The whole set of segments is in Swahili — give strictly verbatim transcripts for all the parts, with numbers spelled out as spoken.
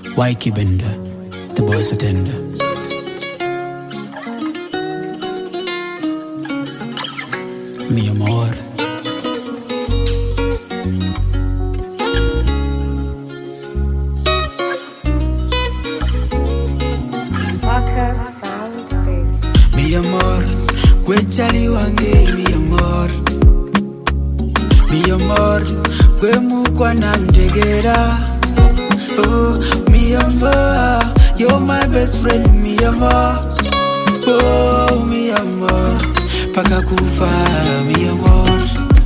Waiki Bender, the boss attender. Mi amor. Mi amor, kwechali wange mi amor. Mi amor, kwe mukwa na mtegera. Oh, mi amor, you're my best friend, mi amor. Oh, mi amor, paka kufa, mi amor.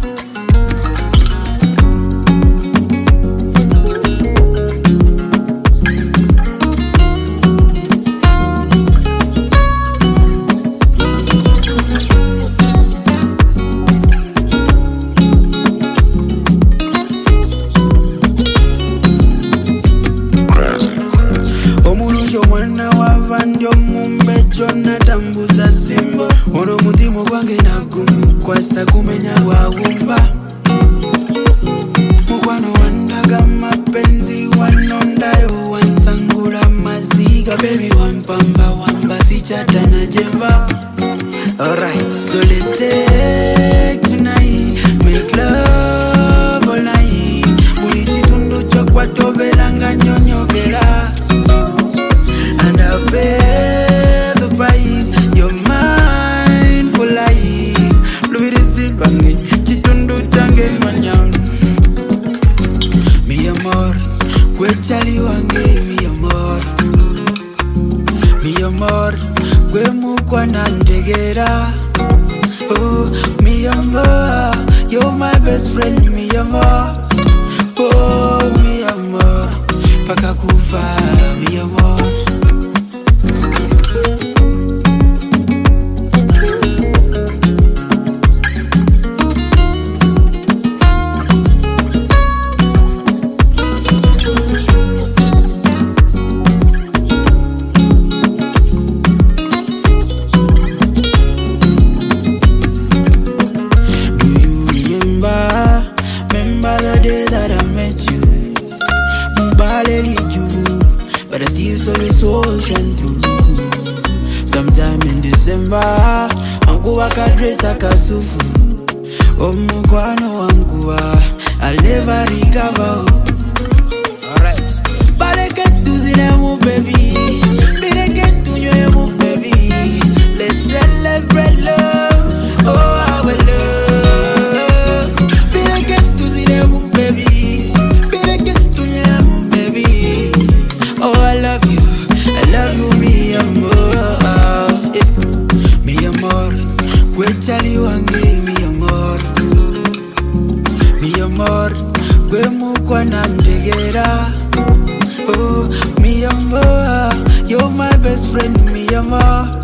Mwana wavandio mumbejo na tambuza simbo Ono mutimu kwange na gumu kwa sa kumenya wawumba Mukwano wandaga mapenzi wanondayo wansangula maziga Baby wampamba wamba sichata na jemba Alright, so let's take tonight Make love all night Bulichi tundu chokwa tobelanga nyonyogela And I'll pay the price. You're mine for life. Louis the still banging. Chitundu tange manyan. Mi amor, kwechali wange mi amor. Mi amor, kwe mukwa na ntegera. Oh, mi amor, you're my best friend, mi amor. Oh, mi amor, paka kufa, mi amor. The day that I met you, Mbale liju, but I still saw your soul shine through. Sometime in December, Angu wakadresa kasufu. Omukwano wanguwa, I'll never recover. Alright, Bale get to zine mu baby, Bale get to nye mu baby. Let's celebrate love, oh our love. Kwechali wange mi amor. Mi amor, kwe mukwa na mtegera. Oh, mi amor, you're my best friend, mi amor.